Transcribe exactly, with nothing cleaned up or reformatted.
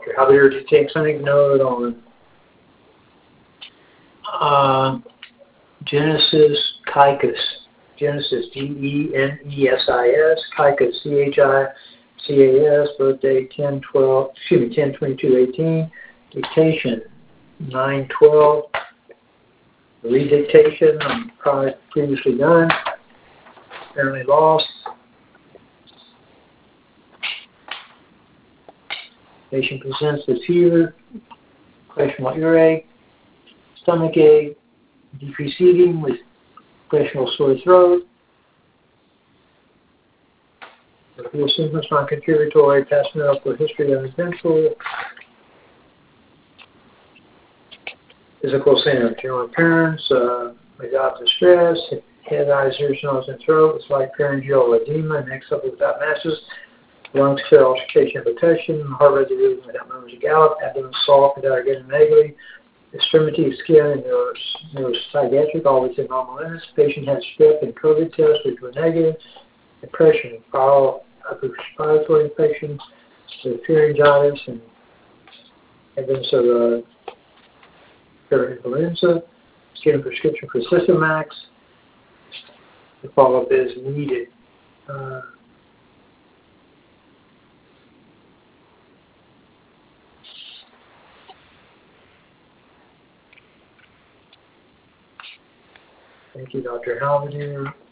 Doctor Javier to take something note on uh, Genesis Chicas. Genesis, G E N E S I S, Chicas, C H I C A S, birthday ten twelve, excuse me, ten twenty-two eighteen, dictation nine twelve, redictation, um, probably previously done, apparently lost. Patient presents with fever, questionable earache, stomach ache, decreased eating with questionable sore throat. Reveal symptoms non-contributory, past medical history uneventful. Physical symptoms, general appearance, uh, without distress, head, eyes, ears, nose, and throat, with slight pharyngeal edema, neck suffer without masses, lungs fill, auscultation of protection, heart rate rhythm without murmurs or gallop, abdomen soft without getting negatively, extremity, skin, and neuropsychiatric, all within normal limits. Patient had strep and COVID tests, which were negative. Depression, viral upper respiratory infections, with pharyngitis, and evidence of uh, influenza. Get a prescription for Systemax. The follow-up is needed. Uh, thank you, Doctor Halvin.